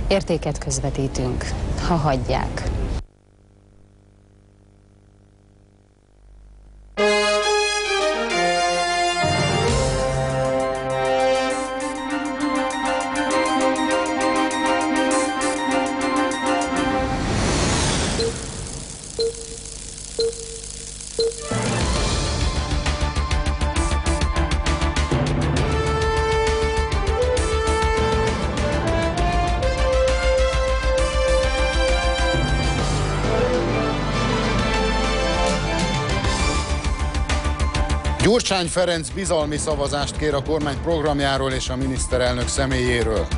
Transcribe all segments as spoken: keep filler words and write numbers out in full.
Értéket közvetítünk, ha hagyják. Gyurcsány Ferenc bizalmi szavazást kér a kormány programjáról és a miniszterelnök személyéről.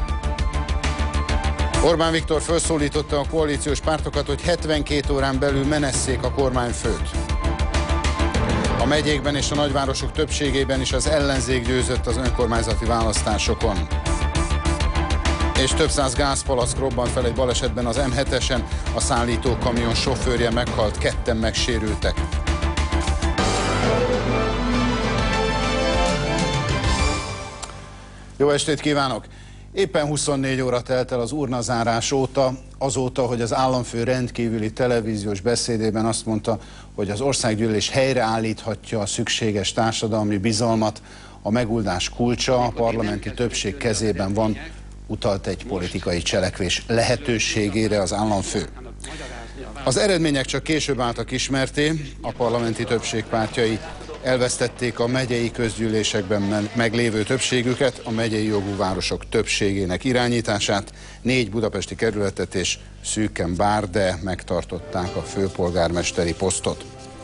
Orbán Viktor felszólította a koalíciós pártokat, hogy hetvenkét órán belül menesszék a kormányfőt. A megyékben és a nagyvárosok többségében is az ellenzék győzött az önkormányzati választásokon. És több száz gázpalack robbant fel egy balesetben az M hetesen, a szállítókamion sofőrje meghalt, ketten megsérültek. Jó estét kívánok! Éppen huszonnégy óra telt el az urnazárás óta, azóta, hogy az államfő rendkívüli televíziós beszédében azt mondta, hogy az országgyűlés helyreállíthatja a szükséges társadalmi bizalmat, a megoldás kulcsa a parlamenti többség kezében van, utalt egy politikai cselekvés lehetőségére az államfő. Az eredmények csak később álltak ismerté, a parlamenti többség pártjai elvesztették a megyei közgyűlésekben meglévő többségüket, a megyei jogú városok többségének irányítását, négy budapesti kerületet és szűken bár, de megtartották a főpolgármesteri posztot.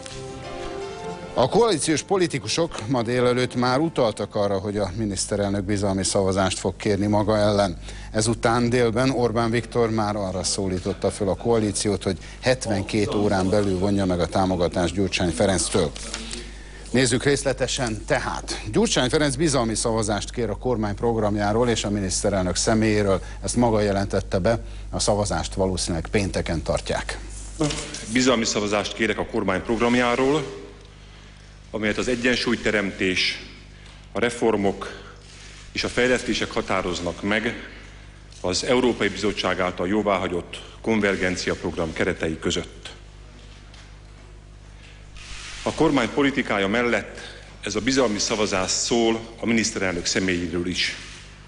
A koalíciós politikusok ma délelőtt már utaltak arra, hogy a miniszterelnök bizalmi szavazást fog kérni maga ellen. Ezután délben Orbán Viktor már arra szólította fel a koalíciót, hogy hetvenkét órán belül vonja meg a támogatást Gyurcsány Ferenctől. Nézzük részletesen tehát. Gyurcsány Ferenc bizalmi szavazást kér a kormány programjáról és a miniszterelnök személyéről. Ezt maga jelentette be, a szavazást valószínűleg pénteken tartják. Bizalmi szavazást kérek a kormány programjáról, amelyet az egyensúlyteremtés, a reformok és a fejlesztések határoznak meg az Európai Bizottság által jóváhagyott konvergenciaprogram keretei között. A kormány politikája mellett ez a bizalmi szavazás szól a miniszterelnök személyéről is.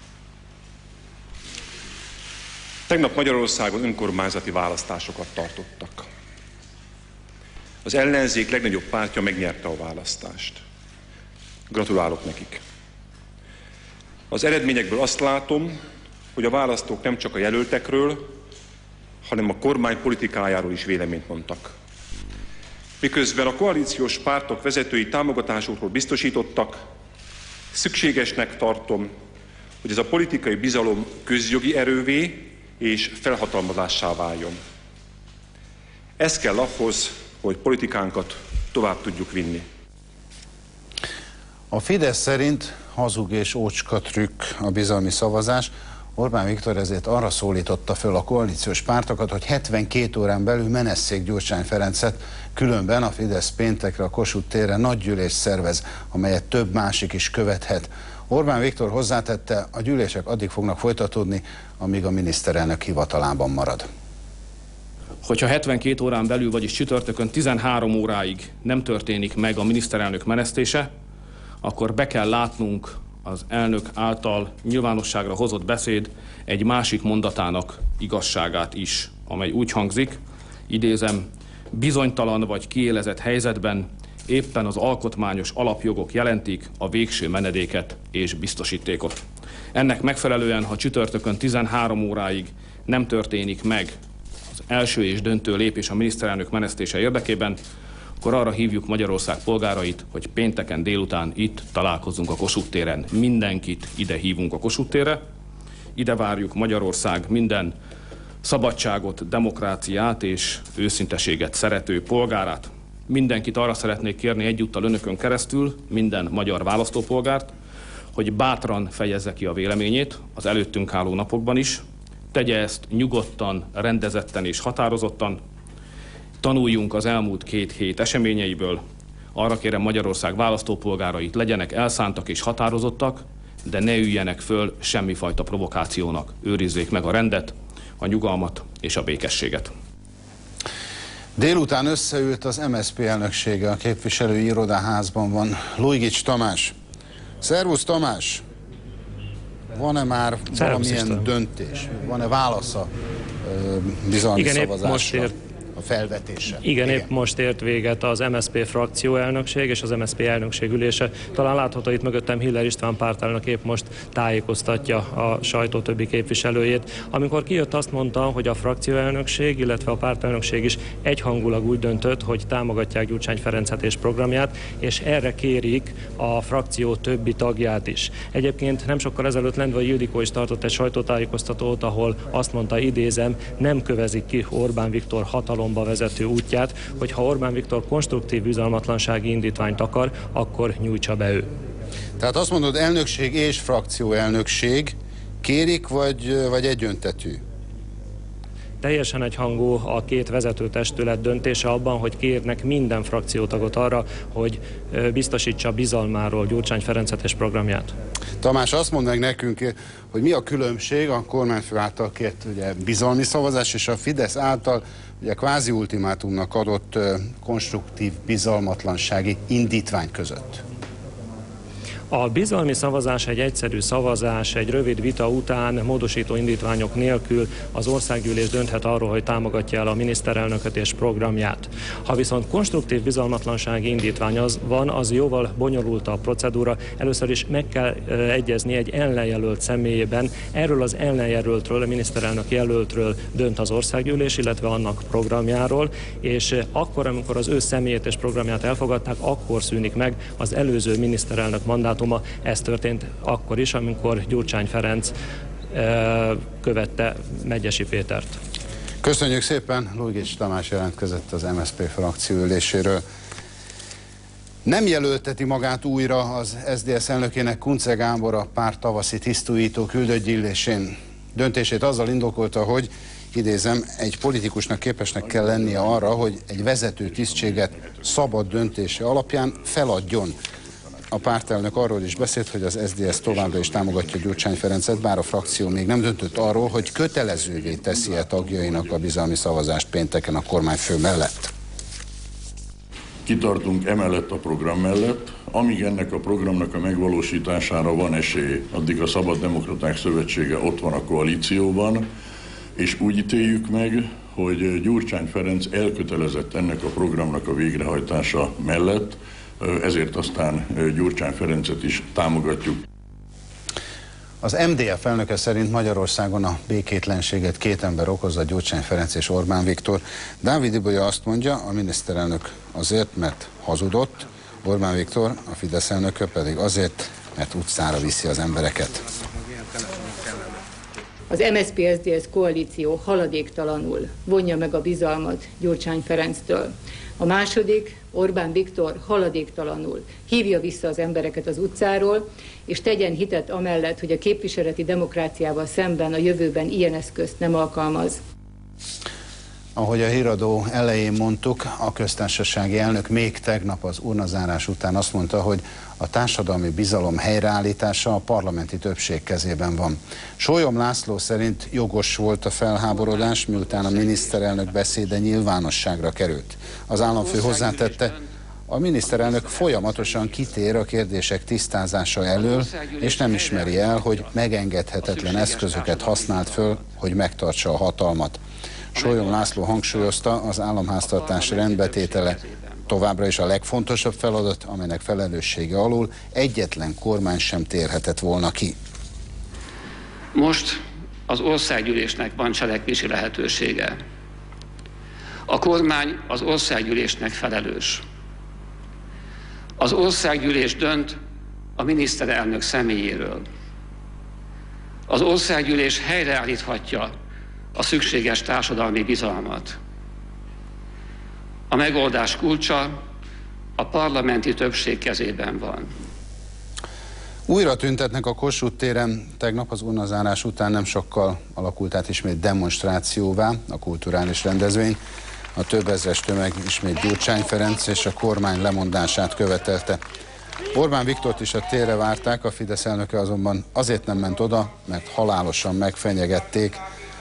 Tegnap Magyarországon önkormányzati választásokat tartottak. Az ellenzék legnagyobb pártja megnyerte a választást. Gratulálok nekik. Az eredményekből azt látom, hogy a választók nem csak a jelöltekről, hanem a kormány politikájáról is véleményt mondtak. Miközben a koalíciós pártok vezetői támogatásukról biztosítottak, szükségesnek tartom, hogy ez a politikai bizalom közjogi erővé és felhatalmazássá váljon. Ez kell ahhoz, hogy politikánkat tovább tudjuk vinni. A Fidesz szerint hazug és ócska trükk a bizalmi szavazás. Orbán Viktor ezért arra szólította föl a koalíciós pártokat, hogy hetvenkét órán belül menesszék Gyurcsány Ferencet, különben a Fidesz péntekre a Kossuth térre nagygyűlést szervez, amelyet több másik is követhet. Orbán Viktor hozzátette, a gyűlések addig fognak folytatódni, amíg a miniszterelnök hivatalában marad. Hogyha hetvenkét órán belül, vagyis csütörtökön tizenhárom óráig nem történik meg a miniszterelnök menesztése, akkor be kell látnunk az elnök által nyilvánosságra hozott beszéd egy másik mondatának igazságát is, amely úgy hangzik, idézem, bizonytalan vagy kiélezett helyzetben éppen az alkotmányos alapjogok jelentik a végső menedéket és biztosítékot. Ennek megfelelően, ha csütörtökön tizenhárom óráig nem történik meg az első és döntő lépés a miniszterelnök menesztése érdekében, akkor arra hívjuk Magyarország polgárait, hogy pénteken délután itt találkozunk a Kossuth téren. Mindenkit ide hívunk a Kossuth térre, ide várjuk Magyarország minden szabadságot, demokráciát és őszinteséget szerető polgárát. Mindenkit arra szeretnék kérni egyúttal önökön keresztül, minden magyar választópolgárt, hogy bátran fejezze ki a véleményét az előttünk álló napokban is, tegye ezt nyugodtan, rendezetten és határozottan, tanuljunk az elmúlt két hét eseményeiből. Arra kérem Magyarország választópolgárait, legyenek elszántak és határozottak, de ne üljenek föl semmifajta provokációnak. Őrizzék meg a rendet, a nyugalmat és a békességet. Délután összeült az em es zé pé elnöksége, a képviselői irodaházban van. Luigics Tamás. Szervusz Tamás! Van-e már valamilyen döntés? Van-e válasz a bizalmi Igen, szavazásra? Most ért, a felvetése. Igen, Igen, épp most ért véget az em es zé pé frakcióelnökség és az em es zé pé elnökség ülése. Talán látható itt mögöttem Hiller István pártelnök épp most tájékoztatja a sajtó többi képviselőjét. Amikor kijött, azt mondta, hogy a frakcióelnökség, illetve a pártelnökség is egyhangulag úgy döntött, hogy támogatják Gyurcsány Ferencet és programját, és erre kérik a frakció többi tagját is. Egyébként nem sokkal ezelőtt Lendvai Ildikó is tartott egy sajtótájékoztatót, ahol azt mondta, idézem, nem kövezik ki Orbán Viktor hatalomba vezető útját, hogy ha Orbán Viktor konstruktív bizalmatlansági indítványt akar, akkor nyújtsa be ő. Tehát azt mondod, elnökség és frakcióelnökség kérik, vagy, vagy egyöntetű? Teljesen egyhangú a két vezetőtestület döntése abban, hogy kérnek minden frakciótagot arra, hogy biztosítsa bizalmáról Gyurcsány Ferencet és programját. Tamás, azt mondd meg nekünk, hogy mi a különbség a kormányfő által kért ugye, bizalmi szavazás és a Fidesz által ugye kvázi ultimátumnak adott uh, konstruktív bizalmatlansági indítvány között. A bizalmi szavazás egy egyszerű szavazás, egy rövid vita után módosító indítványok nélkül az országgyűlés dönthet arról, hogy támogatja el a miniszterelnököt és programját. Ha viszont konstruktív bizalmatlansági indítvány az van, az jóval bonyolult a procedúra. Először is meg kell egyezni egy ellenjelölt személyében. Erről az ellenjelöltről, a miniszterelnök jelöltről dönt az országgyűlés, illetve annak programjáról, és akkor, amikor az ő személyét és programját elfogadták, akkor szűnik meg az előző miniszterelnök mandátuma. Ez történt akkor is, amikor Gyurcsány Ferenc e, követte Medgyessy Pétert. Köszönjük szépen, Luigics Tamás jelentkezett az em es zé pé frakció üléséről. Nem jelölteti magát újra az es zé dé es elnökének Kunce Gábor a párt tavaszi tisztújító küldött gyűlésén. Döntését azzal indokolta, hogy idézem, egy politikusnak képesnek kell lennie arra, hogy egy vezető tisztséget szabad döntése alapján feladjon. A pártelnök arról is beszélt, hogy az es zé dé es továbbra is támogatja Gyurcsány Ferencet, bár a frakció még nem döntött arról, hogy kötelezővé teszi-e tagjainak a bizalmi szavazást pénteken a kormányfő mellett. Kitartunk emellett a program mellett, amíg ennek a programnak a megvalósítására van esély, addig a Szabad Demokraták Szövetsége ott van a koalícióban, és úgy ítéljük meg, hogy Gyurcsány Ferenc elkötelezett ennek a programnak a végrehajtása mellett, ezért aztán Gyurcsány Ferencet is támogatjuk. Az em dé ef elnöke szerint Magyarországon a békétlenséget két ember okozza, Gyurcsány Ferenc és Orbán Viktor. Dávid Ibolya azt mondja, a miniszterelnök azért, mert hazudott, Orbán Viktor, a Fidesz elnöke pedig azért, mert utcára viszi az embereket. Az em es zé pé es zé dé es koalíció haladéktalanul vonja meg a bizalmat Gyurcsány Ferenctől. A második, Orbán Viktor haladéktalanul hívja vissza az embereket az utcáról, és tegyen hitet amellett, hogy a képviseleti demokráciával szemben a jövőben ilyen eszközt nem alkalmaz. Ahogy a híradó elején mondtuk, a köztársasági elnök még tegnap az urnazárás után azt mondta, hogy a társadalmi bizalom helyreállítása a parlamenti többség kezében van. Sólyom László szerint jogos volt a felháborodás, miután a miniszterelnök beszéde nyilvánosságra került. Az államfő hozzátette, a miniszterelnök folyamatosan kitér a kérdések tisztázása elől, és nem ismeri el, hogy megengedhetetlen eszközöket használt föl, hogy megtartsa a hatalmat. Sólyom László hangsúlyozta, az államháztartás rendbetétele továbbra is a legfontosabb feladat, amelynek felelőssége alól egyetlen kormány sem térhetett volna ki. Most az országgyűlésnek van cselekvési lehetősége. A kormány az országgyűlésnek felelős. Az országgyűlés dönt a miniszterelnök személyéről. Az országgyűlés helyreállíthatja a szükséges társadalmi bizalmat. A megoldás kulcsa a parlamenti többség kezében van. Újra tüntetnek a Kossuth téren, tegnap az urnazárás után nem sokkal alakult át ismét demonstrációvá a kulturális rendezvény. A több ezres tömeg ismét Gyurcsány Ferenc és a kormány lemondását követelte. Orbán Viktort is a térre várták, a Fidesz elnöke azonban azért nem ment oda, mert halálosan megfenyegették.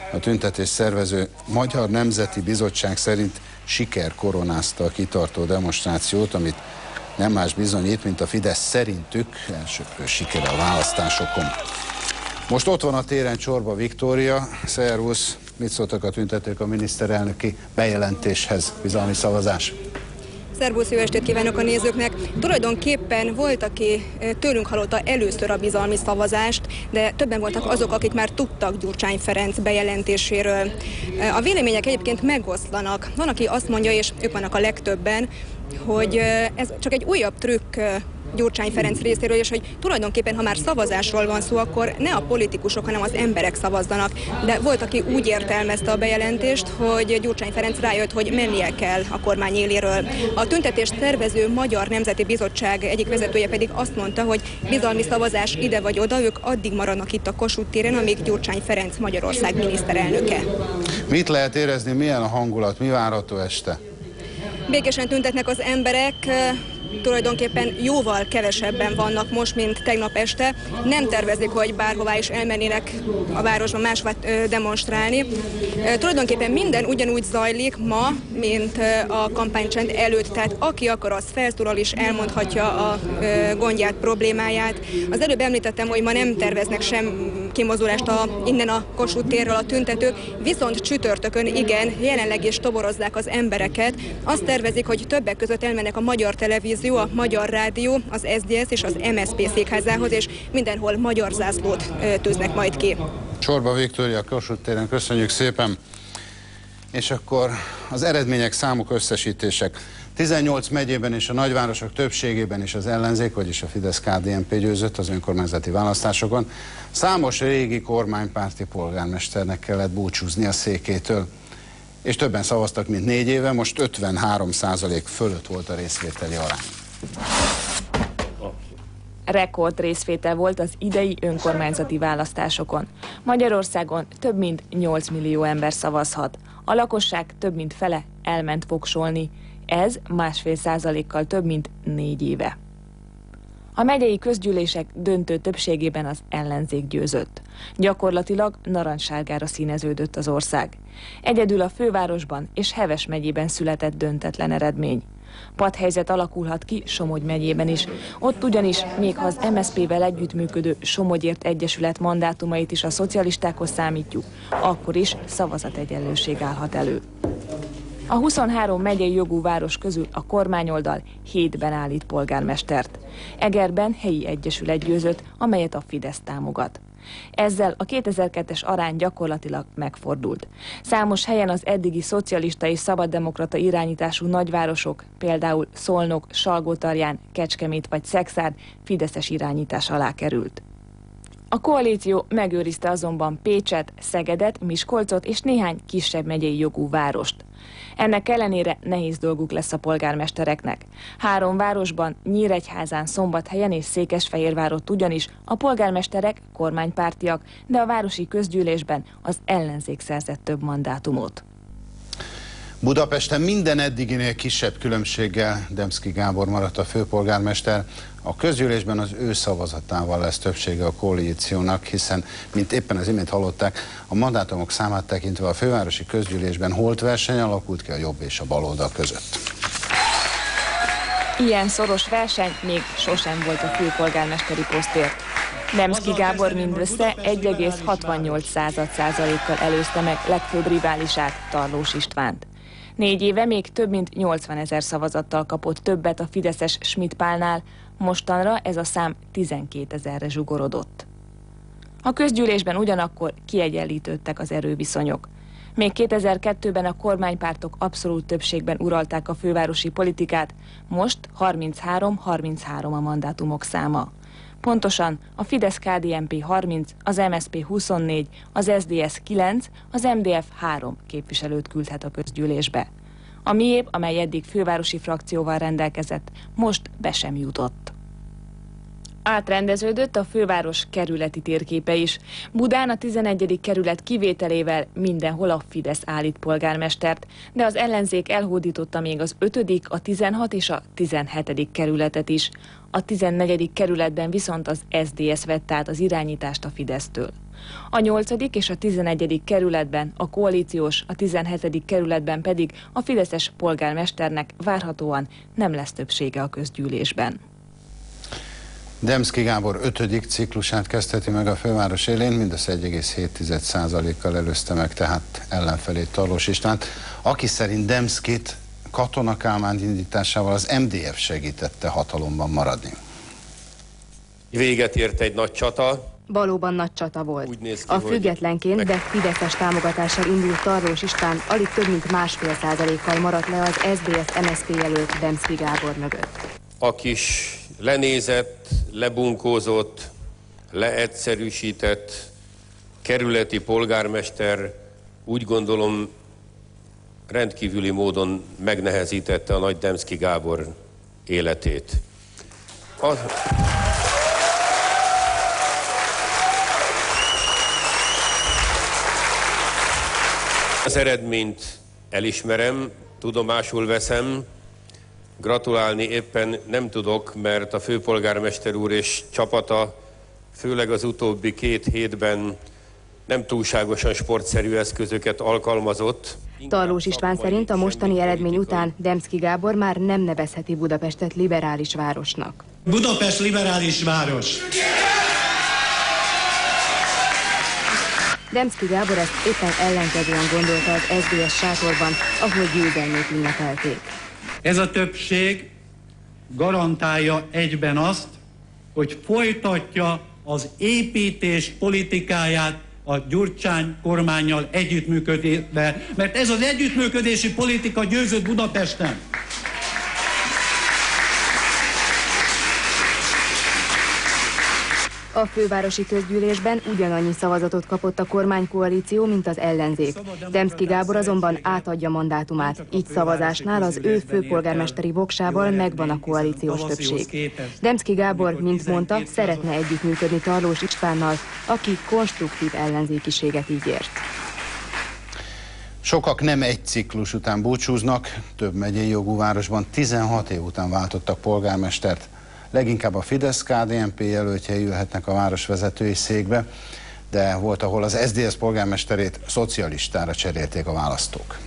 A tüntetés szervező Magyar Nemzeti Bizottság szerint siker koronázta a kitartó demonstrációt, amit nem más bizonyít, mint a Fidesz szerintük elsőprő sikere a választásokon. Most ott van a téren Csorba Viktória. Szervusz, mit szóltak a tüntetők a miniszterelnöki bejelentéshez? Bizalmi szavazás. Szervusz, jó estét kívánok a nézőknek! Tulajdonképpen volt, aki tőlünk hallotta először a bizalmi szavazást, de többen voltak azok, akik már tudtak Gyurcsány Ferenc bejelentéséről. A vélemények egyébként megoszlanak. Van, aki azt mondja, és ők vannak a legtöbben, hogy ez csak egy újabb trükk Gyurcsány Ferenc részéről, és hogy tulajdonképpen, ha már szavazásról van szó, akkor ne a politikusok, hanem az emberek szavazzanak. De volt, aki úgy értelmezte a bejelentést, hogy Gyurcsány Ferenc rájött, hogy mennie kell a kormány éléről. A tüntetést szervező Magyar Nemzeti Bizottság egyik vezetője pedig azt mondta, hogy bizalmi szavazás ide vagy oda, ők addig maradnak itt a Kossuth téren, amíg Gyurcsány Ferenc Magyarország miniszterelnöke. Mit lehet érezni, milyen a hangulat, mi várható este? Békésen tüntetnek az emberek, tulajdonképpen jóval kevesebben vannak most, mint tegnap este. Nem tervezik, hogy bárhová is elmennének a városban máshová demonstrálni. Tulajdonképpen minden ugyanúgy zajlik ma, mint a kampánycsend előtt, tehát aki akar, az felszólal is elmondhatja a gondját, problémáját. Az előbb említettem, hogy ma nem terveznek sem kimozulást a, innen a Kossuth térről a tüntetők, viszont csütörtökön igen, jelenleg is toborozzák az embereket. Azt tervezik, hogy többek között elmennek a Magyar Televízió, a Magyar Rádió, az es zé es és az em es zé pé székházához, és mindenhol magyar zászlót tűznek majd ki. Csorba Viktória, Kossuth téren, köszönjük szépen. És akkor az eredmények, számok, összesítések. tizennyolc megyében és a nagyvárosok többségében is az ellenzék, vagyis a Fidesz-ká dé en pé győzött az önkormányzati választásokon. Számos régi kormánypárti polgármesternek kellett búcsúzni a székétől, és többen szavaztak, mint négy éve, most ötvenhárom százalék fölött volt a részvételi arány. Rekord részvétel volt az idei önkormányzati választásokon. Magyarországon több mint nyolc millió ember szavazhat. A lakosság több mint fele elment voksolni. Ez másfél százalékkal több, mint négy éve. A megyei közgyűlések döntő többségében az ellenzék győzött. Gyakorlatilag narancssárgára színeződött az ország. Egyedül a fővárosban és Heves megyében született döntetlen eredmény. Padhelyzet alakulhat ki Somogy megyében is. Ott ugyanis, még ha az em es zé pével együttműködő Somogyért Egyesület mandátumait is a szocialistákhoz számítjuk, akkor is szavazategyenlőség állhat elő. A huszonhárom megyei jogú város közül a kormányoldal hétben állít polgármestert. Egerben helyi egyesület győzött, amelyet a Fidesz támogat. Ezzel a kétezer-kettes arány gyakorlatilag megfordult. Számos helyen az eddigi szocialista és szabaddemokrata irányítású nagyvárosok, például Szolnok, Salgótarján, Kecskemét vagy Szekszárd fideszes irányítás alá került. A koalíció megőrizte azonban Pécset, Szegedet, Miskolcot és néhány kisebb megyei jogú várost. Ennek ellenére nehéz dolguk lesz a polgármestereknek. Három városban, Nyíregyházán, Szombathelyen és Székesfehérvárott ugyanis a polgármesterek kormánypártiak, de a városi közgyűlésben az ellenzék szerzett több mandátumot. Budapesten minden eddiginél kisebb különbséggel Demszky Gábor maradt a főpolgármester. A közgyűlésben az ő szavazatával lesz többsége a koalíciónak, hiszen, mint éppen az imént hallották, a mandátumok számát tekintve a fővárosi közgyűlésben holt verseny alakult ki a jobb és a baloldal között. Ilyen szoros verseny még sosem volt a főpolgármesteri posztért. Demszky Gábor mindössze egy egész hatvannyolc százalékkal előzte meg legfőbb riválisát, Tarlós Istvánt. Négy éve még több mint nyolcvanezer szavazattal kapott többet a fideszes Schmidt Pálnál, mostanra ez a szám tizenkétezerre zsugorodott. A közgyűlésben ugyanakkor kiegyenlítődtek az erőviszonyok. Még kétezer-kettőben a kormánypártok abszolút többségben uralták a fővárosi politikát, most harminchárom harminchárom a mandátumok száma. Pontosan a Fidesz-ká dé en pé harminc, az em es zé pé huszonnégy, az es zé dé es kilenc, az em dé ef három képviselőt küldhet a közgyűlésbe. A miép, amely eddig fővárosi frakcióval rendelkezett, most be sem jutott. Átrendeződött a főváros kerületi térképe is. Budán a tizenegyedik kerület kivételével mindenhol a Fidesz állít polgármestert, de az ellenzék elhódította még az ötödik, a tizenhat és a tizenhetedik kerületet is. A tizennegyedik kerületben viszont az es zé dé es vett át az irányítást a Fidesztől. A nyolcadik és a tizenegyedik kerületben a koalíciós, a tizenhetedik kerületben pedig a fideszes polgármesternek várhatóan nem lesz többsége a közgyűlésben. Demszky Gábor ötödik ciklusát kezdheti meg a főváros élén, mindössze egy egész hét százalékkal előzte meg tehát ellenfelét Tarlós Istvánt, aki szerint Demszkyt Katona Kálmán indításával az em dé ef segítette hatalomban maradni. Véget ért egy nagy csata. Valóban nagy csata volt. Ki, a függetlenként, de fideszes támogatással indult Tarlós István alig több mint másfél százalékkal maradt le az es zé dé es em es zé pé jelölt Demszky Gábor mögött. A kis lenézett, lebunkózott, leegyszerűsített kerületi polgármester úgy gondolom rendkívüli módon megnehezítette a nagy Demszky Gábor életét. Az... Az eredményt elismerem, tudomásul veszem, gratulálni éppen nem tudok, mert a főpolgármester úr és csapata főleg az utóbbi két hétben nem túlságosan sportszerű eszközöket alkalmazott. Tarlós István szerint a mostani eredmény után Demszky Gábor már nem nevezheti Budapestet liberális városnak. Budapest liberális város! Demszky Gábor ezt éppen ellenkezően gondolta az es zé dé es sátorban, ahol győzelmét ünnepelték. Ez a többség garantálja egyben azt, hogy folytatja az építés politikáját a Gyurcsány kormánnyal együttműködésbe, mert ez az együttműködési politika győzött Budapesten. A fővárosi közgyűlésben ugyanannyi szavazatot kapott a kormánykoalíció, mint az ellenzék. Demszky Gábor azonban átadja mandátumát, így szavazásnál az ő főpolgármesteri voksával megvan a koalíciós többség. Demszky Gábor, mint mondta, szeretne együttműködni Tarlós Istvánnal, aki konstruktív ellenzékiséget ígért. Sokak nem egy ciklus után búcsúznak, több megyei jogú városban tizenhat év után váltottak polgármestert. Leginkább a Fidesz-ká dé en pé jelöltjei ülhetnek a városvezetői székbe, de volt, ahol az es zé dé es polgármesterét szocialistára cserélték a választók.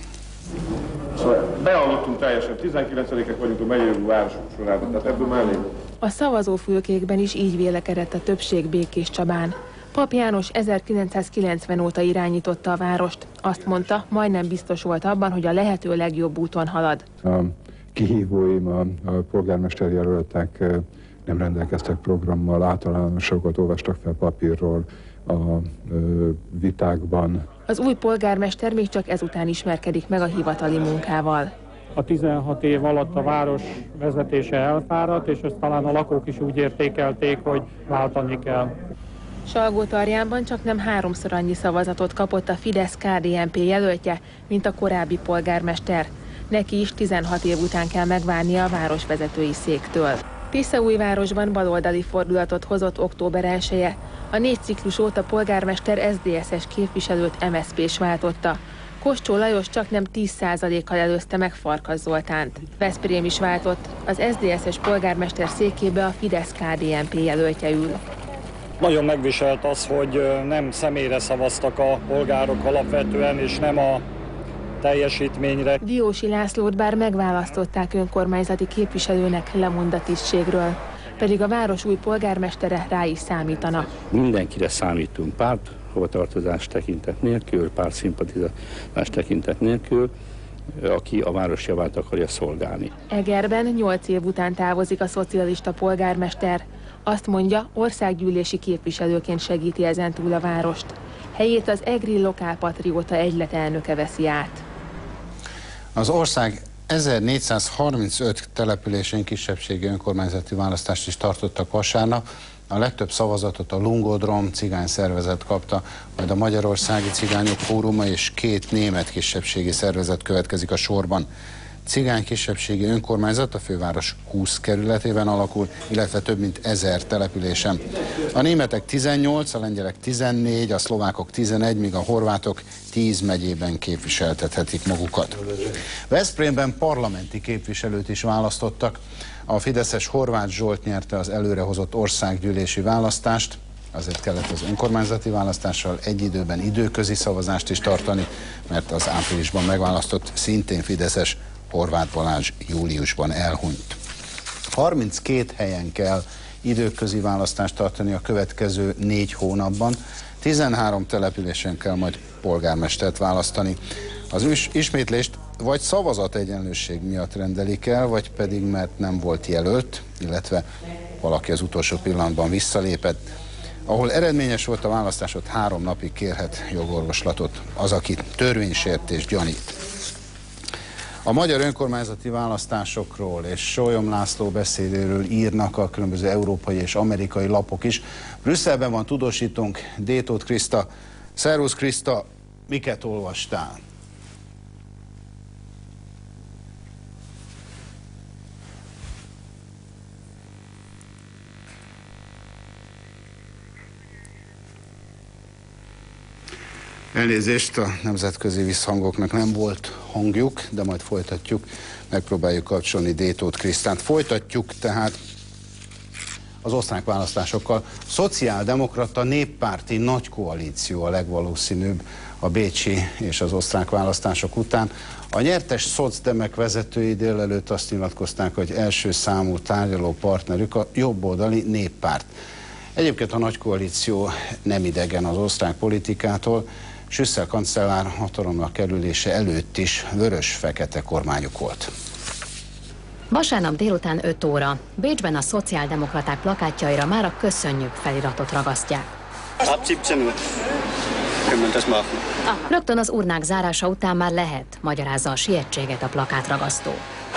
Szóval beallottunk teljesen, tizenkilencedikek vagyunk a megyei jogú városok sorában, tehát ebből már elég. A szavazófülkékben is így vélekedett a többség Békés Csabán. Pap János ezerkilencszázkilencven óta irányította a várost. Azt mondta, majdnem biztos volt abban, hogy a lehető legjobb úton halad. A kihívóim, a, a polgármester jelöltek nem rendelkeztek programmal, általánosokat olvastak fel papírról a ö, vitákban. Az új polgármester még csak ezután ismerkedik meg a hivatali munkával. A tizenhat év alatt a város vezetése elfáradt, és ezt talán a lakók is úgy értékelték, hogy váltani kell. Salgótarjánban csak nem háromszor annyi szavazatot kapott a Fidesz-ká dé en pé jelöltje, mint a korábbi polgármester. Neki is tizenhat év után kell megválnia a városvezetői széktől. Tiszaújvárosban baloldali fordulatot hozott október elseje. A négy ciklus óta polgármester es zé dé es-es képviselőt em es zé pés váltotta. Koscsó Lajos csak nem tíz százalékkal előzte meg Farkas Zoltánt. Veszprém is váltott, az es zé dé es-es polgármester székébe a Fidesz-ká dé en pé jelöltje ül. Nagyon megviselt az, hogy nem személyre szavaztak a polgárok alapvetően, és nem a teljesítményre. Diósi Lászlót bár megválasztották önkormányzati képviselőnek, lemond a tisztségről, pedig a város új polgármestere rá is számítana. Mindenkire számítunk, párt hovatartozás tekintet nélkül, párt szimpatizálás tekintet nélkül, aki a város javát akarja szolgálni. Egerben nyolc év után távozik a szocialista polgármester. Azt mondja, országgyűlési képviselőként segíti ezentúl a várost. Helyét az egri lokálpatrióta egylet elnöke veszi át. Az ország ezernégyszázharmincöt településén kisebbségi önkormányzati választást is tartottak vasárnap. A legtöbb szavazatot a Lungodrom cigány szervezet kapta, majd a Magyarországi Cigányok Fóruma és két német kisebbségi szervezet következik a sorban. cigány kisebbségi önkormányzat a főváros húsz kerületében alakul, illetve több mint ezer településen. A németek tizennyolc, a lengyelek tizennégy, a szlovákok tizenegy, míg a horvátok tíz megyében képviseltethetik magukat. Veszprémben parlamenti képviselőt is választottak. A fideszes Horváth Zsolt nyerte az előrehozott országgyűlési választást, azért kellett az önkormányzati választással egy időben időközi szavazást is tartani, mert az áprilisban megválasztott, szintén fideszes Horváth Balázs júliusban elhunyt. harminckét helyen kell időközi választást tartani a következő négy hónapban, tizenhárom településen kell majd polgármestert választani. Az ismétlést vagy szavazategyenlőség miatt rendelik el, vagy pedig mert nem volt jelölt, illetve valaki az utolsó pillanatban visszalépett. Ahol eredményes volt a választás, ott három napig kérhet jogorvoslatot az, aki törvénysértést gyanít. A magyar önkormányzati választásokról és Sólyom László beszédéről írnak a különböző európai és amerikai lapok is. Brüsszelben van tudósítónk Détóth Kriszta. Szervusz Kriszta, miket olvastál? Elnézést, a nemzetközi visszhangoknak nem volt hangjuk, de majd folytatjuk, megpróbáljuk kapcsolni Détóth Krisztánt. Folytatjuk tehát az osztrák választásokkal. Szociáldemokrata néppárti nagy koalíció a legvalószínűbb a bécsi és az osztrák választások után. A nyertes szocdemek vezetői délelőtt azt nyilatkozták, hogy első számú tárgyaló partnerük a jobboldali néppárt. Egyébként a nagy koalíció nem idegen az osztrák politikától. Schüssel kancellár hatalomra kerülése előtt is vörös-fekete kormányuk volt. Vasárnap délután öt óra. Bécsben a szociáldemokraták plakátjaira már a köszönjük feliratot ragasztják. Rögtön az urnák zárása után már lehet, magyarázza a sietséget a plakátragasztó.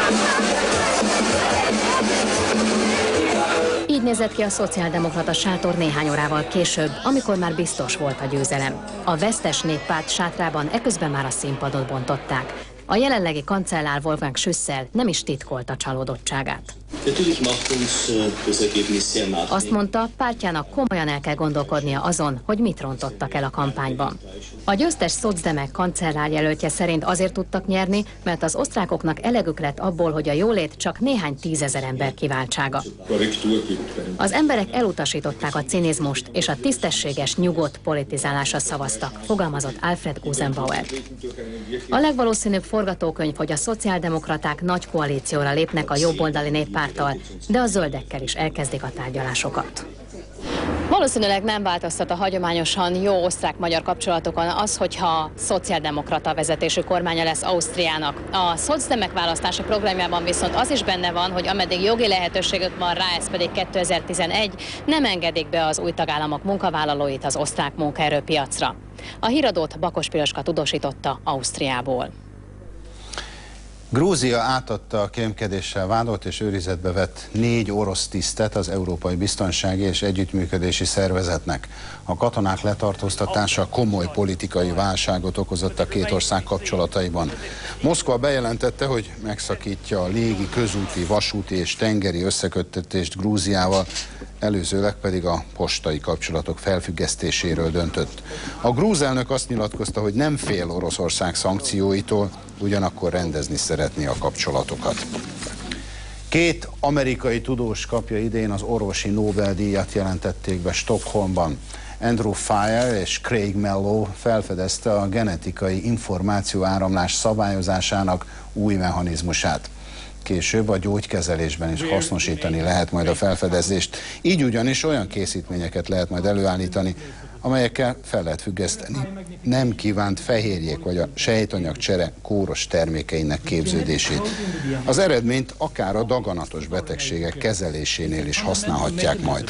Így nézett ki a szociáldemokrata sátor néhány órával később, amikor már biztos volt a győzelem. A vesztes néppárt sátrában eközben már a színpadot bontották. A jelenlegi kancellár Wolfgang Schüssel nem is titkolta csalódottságát. Azt mondta, pártjának komolyan el kell gondolkodnia azon, hogy mit rontottak el a kampányban. A győztes szocdemek kancellárjelöltje szerint azért tudtak nyerni, mert az osztrákoknak elegük lett abból, hogy a jólét csak néhány tízezer ember kiváltsága. Az emberek elutasították a cinizmust, és a tisztességes, nyugodt politizálásra szavaztak, fogalmazott Alfred Gusenbauer. A legvalószínűbb forgatókönyv, hogy a szociáldemokraták nagy koalícióra lépnek a jobboldali néppárttal, de a zöldekkel is elkezdik a tárgyalásokat. Valószínűleg nem változtat a hagyományosan jó osztrák-magyar kapcsolatokon az, hogyha szociáldemokrata vezetésű kormánya lesz Ausztriának. A szocdemek választási programjában viszont az is benne van, hogy ameddig jogi lehetőségük van rá, ez pedig kétezer-tizenegy, nem engedik be az új tagállamok munkavállalóit az osztrák munkaerőpiacra. A híradót Bakos Piroska tudósította Ausztriából. Grúzia átadta a kémkedéssel vádolt és őrizetbe vett négy orosz tisztet az Európai Biztonsági és Együttműködési Szervezetnek. A katonák letartóztatása komoly politikai válságot okozott a két ország kapcsolataiban. Moszkva bejelentette, hogy megszakítja a légi, közúti, vasúti és tengeri összeköttetést Grúziával, előzőleg pedig a postai kapcsolatok felfüggesztéséről döntött. A grúz elnök azt nyilatkozta, hogy nem fél Oroszország szankcióitól, ugyanakkor rendezni szeretné a kapcsolatokat. Két amerikai tudós kapja idén az orvosi Nobel-díjat, jelentették be Stockholmban. Andrew Fire és Craig Mello felfedezte a genetikai információáramlás szabályozásának új mechanizmusát. Később a gyógykezelésben is hasznosítani lehet majd a felfedezést. Így ugyanis olyan készítményeket lehet majd előállítani, amelyekkel fel lehet függeszteni nem kívánt fehérjék vagy a sejtanyagcsere kóros termékeinek képződését. Az eredményt akár a daganatos betegségek kezelésénél is használhatják majd.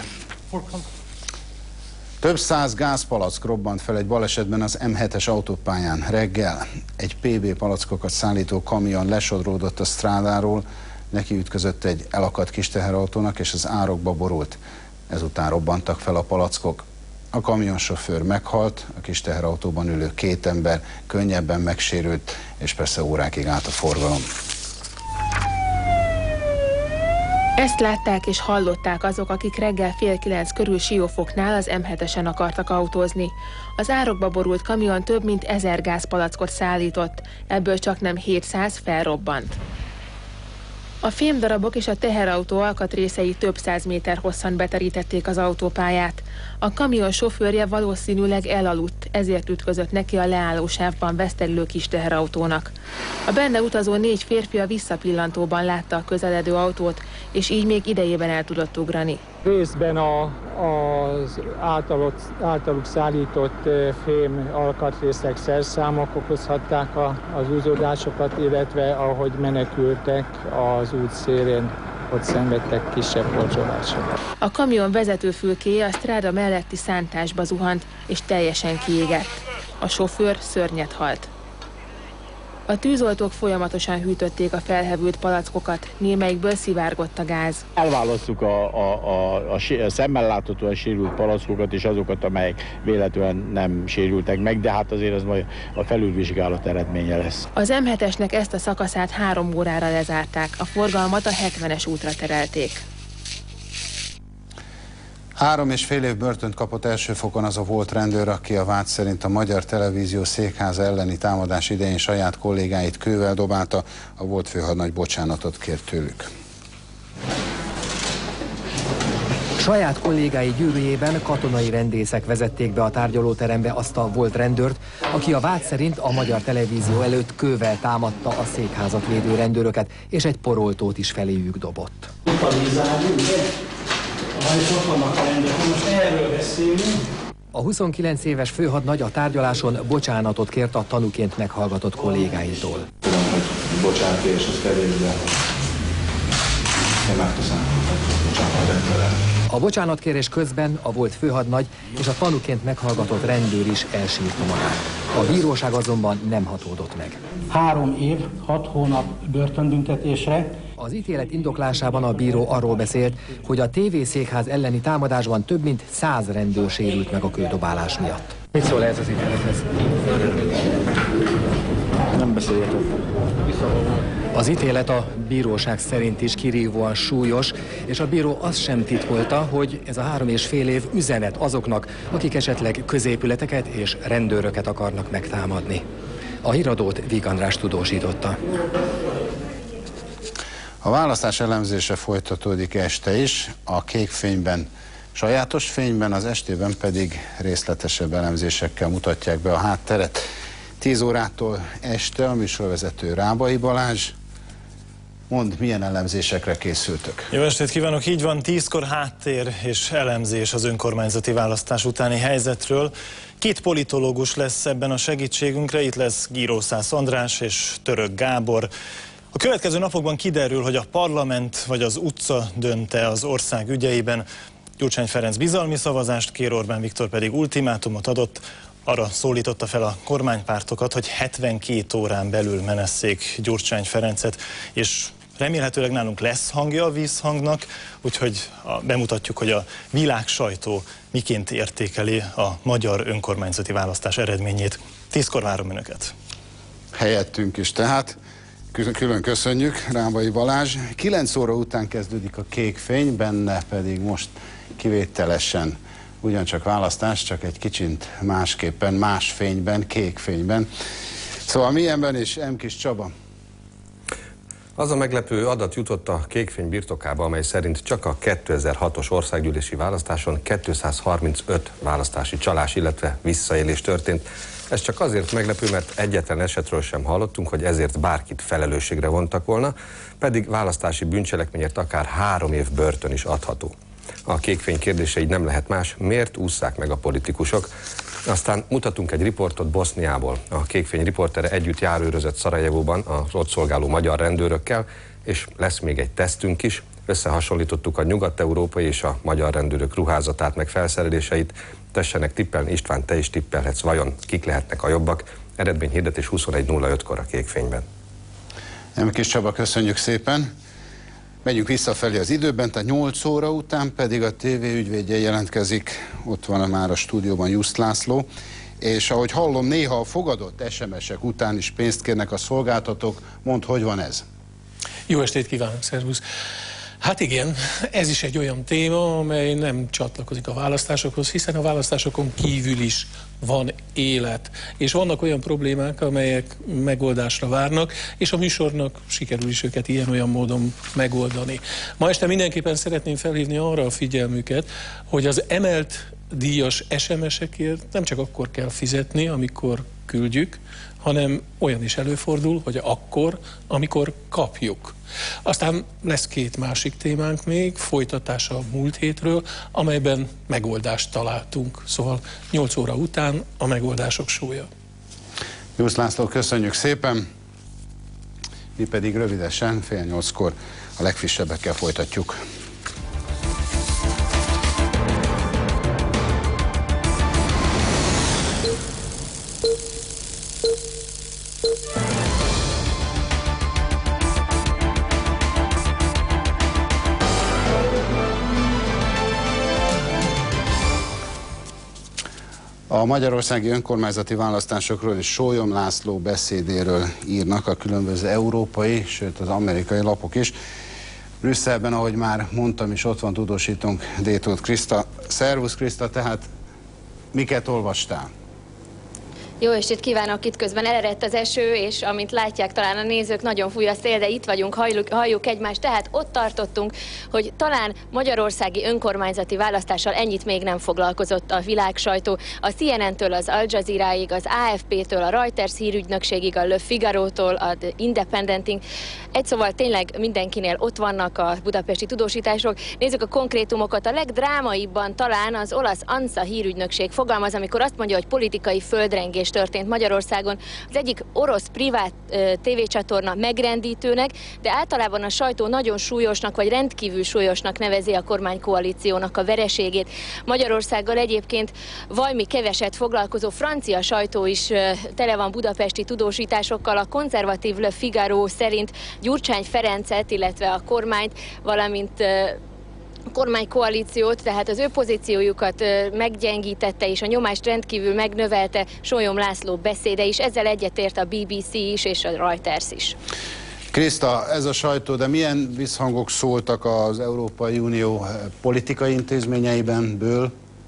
Több száz gázpalack robbant fel egy balesetben az M hetes autópályán reggel. Egy pé bé palackokat szállító kamion lesodródott a strádáról, neki ütközött egy elakadt kis teherautónak, és az árokba borult. Ezután robbantak fel a palackok. A kamionsofőr meghalt, a kis teherautóban ülő két ember könnyebben megsérült, és persze órákig állt a forgalom. Ezt látták és hallották azok, akik reggel fél kilenc körül Siófoknál az em hetesen akartak autózni. Az árokba borult kamion több mint ezer gázpalackot szállított, ebből csaknem hétszáz felrobbant. A fémdarabok és a teherautó alkatrészei több száz méter hosszan beterítették az autópályát. A kamion sofőrje valószínűleg elaludt, ezért ütközött neki a leállósávban veszteglő kis teherautónak. A benne utazó négy férfi a visszapillantóban látta a közeledő autót, és így még idejében el tudott ugrani. Részben a, az általuk, általuk szállított fém alkatrészek szerszámok okozhatták a, az úzódásokat, illetve ahogy menekültek az út szélén, ott szenvedtek kisebb porcsolásokat. A kamion vezetőfülkéje a stráda melletti szántásba zuhant, és teljesen kiégett. A sofőr szörnyet halt. A tűzoltók folyamatosan hűtötték a felhevült palackokat, némelyikből szivárgott a gáz. Elválasztjuk a, a, a, a szemmel láthatóan sérült palackokat és azokat, amelyek véletlenül nem sérültek meg, de hát azért az majd a felülvizsgálat eredménye lesz. Az em hetesnek ezt a szakaszát három órára lezárták, a forgalmat a hetvenes útra terelték. Három és fél év börtönt kapott első fokon az a volt rendőr, aki a vád szerint a Magyar Televízió székháza elleni támadás idején saját kollégáit kővel dobálta. A volt főhadnagy bocsánatot kért tőlük. Saját kollégái gyűrűjében katonai rendészek vezették be a tárgyalóterembe azt a volt rendőrt, aki a vád szerint a Magyar Televízió előtt kővel támadta a székházat védő rendőröket, és egy poroltót is feléjük dobott. A huszonkilenc éves főhadnagy a tárgyaláson bocsánatot kért a tanúként meghallgatott kollégáitól. Tudom, hogy bocsánatkérés az kevés, de én megteszem. A bocsánatkérés közben a volt főhadnagy és a tanúként meghallgatott rendőr is elsírta magát. A bíróság azonban nem hatódott meg. Három év, hat hónap börtönbüntetésre. Az ítélet indoklásában a bíró arról beszélt, hogy a tévészékház elleni támadásban több mint száz rendőr sérült meg a kődobálás miatt. Mit szól ez az ítélethez? Nem beszéljetek. Az ítélet a bíróság szerint is kirívóan súlyos, és a bíró azt sem titkolta, hogy ez a három és fél év üzenet azoknak, akik esetleg középületeket és rendőröket akarnak megtámadni. A híradót Víg András tudósította. A választás elemzése folytatódik este is, a Kékfényben sajátos fényben, az estében pedig részletesebb elemzésekkel mutatják be a hátteret. tíz órától este a műsorvezető Rábai Balázs. Mondd, milyen elemzésekre készültök? Jó estét kívánok, így van, tízkor háttér és elemzés az önkormányzati választás utáni helyzetről. Két politológus lesz ebben a segítségünkre, itt lesz Gírószász András és Török Gábor. A következő napokban kiderül, hogy a parlament vagy az utca dönt-e az ország ügyeiben. Gyurcsány Ferenc bizalmi szavazást kér, Orbán Viktor pedig ultimátumot adott. Arra szólította fel a kormánypártokat, hogy hetvenkét órán belül menesszék Gyurcsány Ferencet, és remélhetőleg nálunk lesz hangja a vízhangnak, úgyhogy a, bemutatjuk, hogy a világ sajtó miként értékeli a magyar önkormányzati választás eredményét. Tízkor várom önöket. Helyettünk is tehát. Külön köszönjük, Rábai Balázs. kilenc óra után kezdődik a Kékfény, benne pedig most kivételesen ugyancsak választás, csak egy kicsit másképpen, más fényben, kék fényben. Szóval milyenben is, M. Kis Csaba? Az a meglepő adat jutott a Kékfény birtokába, amely szerint csak a kétezer-hatos országgyűlési választáson kétszázharmincöt választási csalás, illetve visszaélés történt. Ez csak azért meglepő, mert egyetlen esetről sem hallottunk, hogy ezért bárkit felelősségre vontak volna, pedig választási bűncselekményért akár három év börtön is adható. A Kékfény kérdése így nem lehet más, miért ússzák meg a politikusok. Aztán mutatunk egy riportot Boszniából. A Kékfény riportere együtt járőrözött Szarajevóban az ott szolgáló magyar rendőrökkel, és lesz még egy tesztünk is. Összehasonlítottuk a nyugat-európai és a magyar rendőrök ruházatát meg felszereléseit. Tessenek tippelni, István, te is tippelhetsz, vajon kik lehetnek a jobbak. Eredményhirdetés huszonegy nulla ötkor a Kékfényben. M. Kis Csaba, köszönjük szépen. Megyünk visszafelé az időben, tehát nyolc óra után pedig a tévé ügyvédje jelentkezik. Ott van már a stúdióban Just László. És ahogy hallom, néha a fogadott es em esek után is pénzt kérnek a szolgáltatók. Mondd, hogy van ez? Jó estét kívánok, szervusz! Hát igen, ez is egy olyan téma, amely nem csatlakozik a választásokhoz, hiszen a választásokon kívül is van élet. És vannak olyan problémák, amelyek megoldásra várnak, és a műsornak sikerül is őket ilyen-olyan módon megoldani. Ma este mindenképpen szeretném felhívni arra a figyelmüket, hogy az emelt díjas es em esekért nem csak akkor kell fizetni, amikor küldjük, hanem olyan is előfordul, hogy akkor, amikor kapjuk. Aztán lesz két másik témánk még, folytatása a múlt hétről, amelyben megoldást találtunk. Szóval nyolc óra után a megoldások súlya. Jusz László, köszönjük szépen. Mi pedig rövidesen, fél nyolckor a legfrissebbekkel folytatjuk. A magyarországi önkormányzati választásokról és Sólyom László beszédéről írnak a különböző európai, sőt az amerikai lapok is. Brüsszelben, ahogy már mondtam is, ott van tudósítónk Détóth Kriszta. Szervusz Kriszta, tehát miket olvastál? Jó estét kívánok, itt közben elerett az eső, és amint látják talán a nézők, nagyon fúj a szél, de itt vagyunk, halljuk, halljuk egymást, tehát ott tartottunk, hogy talán magyarországi önkormányzati választással ennyit még nem foglalkozott a világsajtó. A C N N-től az Al Jazeera-ig, az A F P-től a Reuters hírügynökségig, a Le Figaro-tól a The Independentig. Egy szóval tényleg mindenkinél ott vannak a budapesti tudósítások. Nézzük a konkrétumokat. A legdrámaibban talán az olasz ANSA hírügynökség fogalmaz, amikor azt mondja, hogy politikai földrengés történt Magyarországon. Az egyik orosz privát uh, tévécsatorna megrendítőnek, de általában a sajtó nagyon súlyosnak vagy rendkívül súlyosnak nevezi a kormánykoalíciónak a vereségét. Magyarországgal egyébként valami keveset foglalkozó francia sajtó is uh, tele van budapesti tudósításokkal. A konzervatív Le Figaro szerint Gyurcsány Ferencet, illetve a kormányt, valamint uh, kormánykoalíciót, tehát az ő pozíciójukat meggyengítette és a nyomást rendkívül megnövelte Sólyom László beszéde is, ezzel egyetért a B B C is és a Reuters is. Kriszta, ez a sajtó, de milyen visszhangok szóltak az Európai Unió politikai intézményeiben, ből?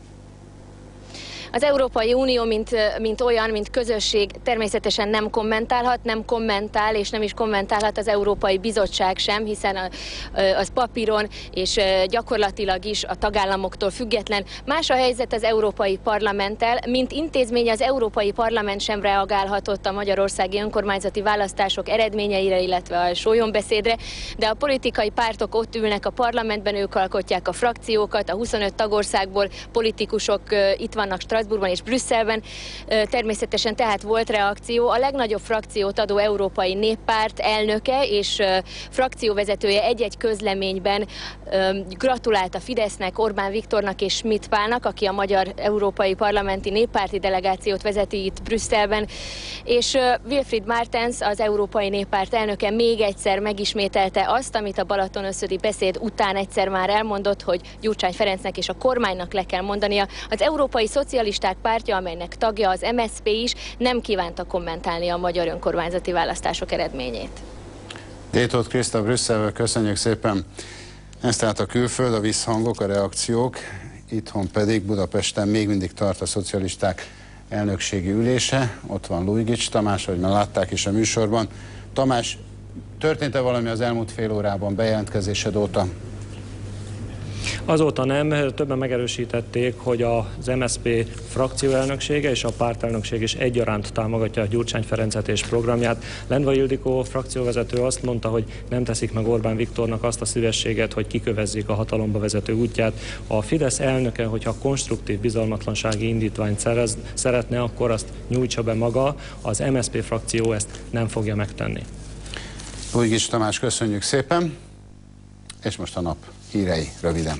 Az Európai Unió, mint, mint olyan, mint közösség természetesen nem kommentálhat, nem kommentál, és nem is kommentálhat az Európai Bizottság sem, hiszen az papíron és gyakorlatilag is a tagállamoktól független. Más a helyzet az Európai Parlamenttel, mint intézmény az Európai Parlament sem reagálhatott a magyarországi önkormányzati választások eredményeire, illetve a sólyombeszédre, de a politikai pártok ott ülnek a parlamentben, ők alkotják a frakciókat, a huszonöt tagországból politikusok itt vannak Strasbourgban és Brüsszelben. Természetesen tehát volt reakció. A legnagyobb frakciót adó Európai Néppárt elnöke és frakcióvezetője egy-egy közleményben gratulált a Fidesznek, Orbán Viktornak és Schmidt Pálnak, aki a magyar európai parlamenti néppárti delegációt vezeti itt Brüsszelben, és Wilfried Martens, az Európai Néppárt elnöke még egyszer megismételte azt, amit a Balatonösszödi beszéd után egyszer már elmondott, hogy Gyurcsány Ferencnek és a kormánynak le kell mondania. Az Európai Szocialisták Pártja, amelynek tagja az M S Z P is, nem kívánta kommentálni a magyar önkormányzati választások eredményét. Détóth Kriszta, Brüsszelből, köszönjük szépen. Ez tehát a külföld, a visszhangok, a reakciók, itthon pedig Budapesten még mindig tart a szocialisták elnökségi ülése. Ott van Luigics Tamás, ahogy már látták is a műsorban. Tamás, történt-e valami az elmúlt fél órában bejelentkezésed óta? Azóta nem, többen megerősítették, hogy az M S Z P frakcióelnöksége és a pártelnökség is egyaránt támogatja a Gyurcsány Ferencet és programját. Lendvai Ildikó frakcióvezető azt mondta, hogy nem teszik meg Orbán Viktornak azt a szívességet, hogy kikövezzék a hatalomba vezető útját. A Fidesz elnöke, hogyha konstruktív bizalmatlansági indítványt szerez, szeretne, akkor azt nyújtsa be maga. Az M S Z P frakció ezt nem fogja megtenni. Luigics Tamás, köszönjük szépen, és most a nap hírei röviden.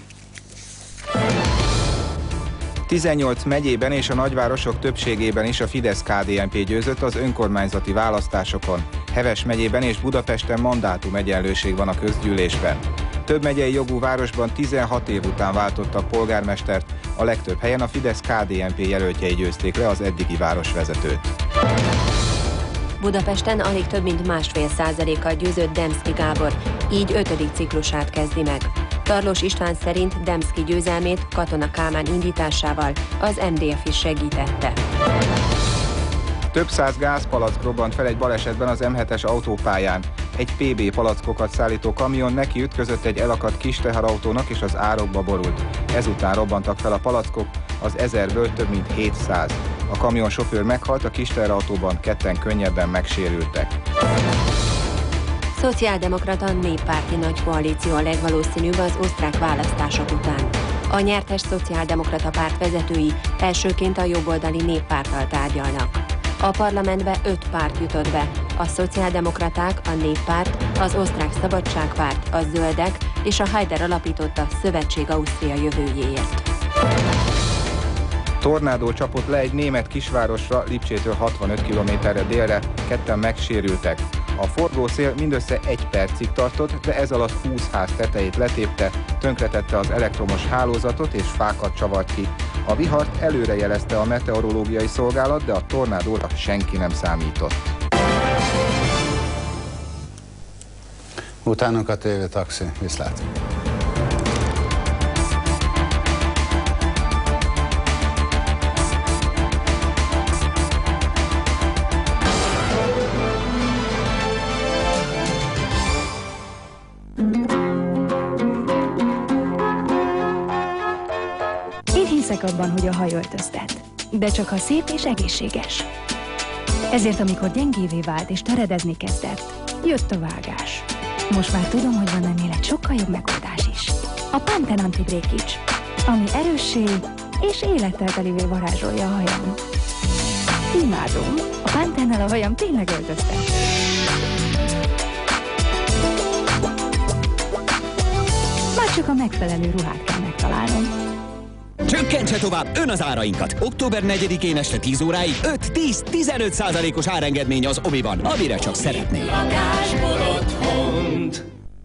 tizennyolc megyében és a nagyvárosok többségében is a Fidesz-ká dé en pé győzött az önkormányzati választásokon. Heves megyében és Budapesten mandátum egyenlőség van a közgyűlésben. Több megyei jogú városban tizenhat év után váltottak polgármestert, a legtöbb helyen a Fidesz-ká dé en pé jelöltjei győzték le az eddigi városvezetőt. Budapesten alig több mint másfél százalékkal győzött Demszky Gábor, így ötödik ciklusát kezdi meg. Tarlós István szerint Demszky győzelmét Katona Kálmán indításával az em dé ef is segítette. Több száz gázpalack robbant fel egy balesetben az em hetes autópályán. Egy pé bé palackokat szállító kamion neki ütközött egy elakadt kis teherautónak és az árokba borult. Ezután robbantak fel a palackok, az ezerből több mint hétszáz. A kamion sofőr meghalt, a kis teherautóban ketten könnyebben megsérültek. Szociáldemokrata néppárti nagy koalíció a legvalószínűbb az osztrák választások után. A nyertes szociáldemokrata párt vezetői elsőként a jobboldali néppárttal tárgyalnak. A parlamentbe öt párt jutott be, a szociáldemokraták, a néppárt, az osztrák szabadságpárt, a zöldek és a Haider alapította Szövetség Ausztria jövőjéért. Tornádó csapott le egy német kisvárosra, Lipcsétől hatvanöt kilométerre délre, ketten megsérültek. A forgószél mindössze egy percig tartott, de ez alatt húsz ház tetejét letépte, tönkretette az elektromos hálózatot és fákat csavart ki. A vihart előrejelezte a meteorológiai szolgálat, de a tornádóra senki nem számított. Utánunk a tévétaxi. Viszlát! Hiszek abban, hogy a haj öltöztet, de csak ha szép és egészséges. Ezért, amikor gyengévé vált és töredezni kezdett, jött a vágás. Most már tudom, hogy van ennél egy sokkal jobb megoldás is. A Pantene Anti-Breakage, ami erőssé és élettel telivé varázsolja a hajam. Imádom, a Pantennel a hajam tényleg öltöztet. Már csak a megfelelő ruhát kell megtalálnom. Csökkentse tovább ön az árainkat! október negyedikén este tíz óráig öt-tíz-tizenöt százalékos árengedmény az Obiban, amire csak szeretné. Lakásból otthont.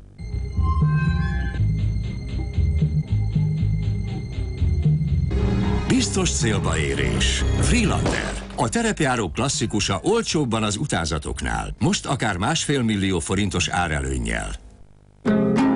Biztos célba érés. Freelander. A terepjáró klasszikusa olcsóbban az utánzatoknál. Most akár másfél millió forintos árelőnnyel.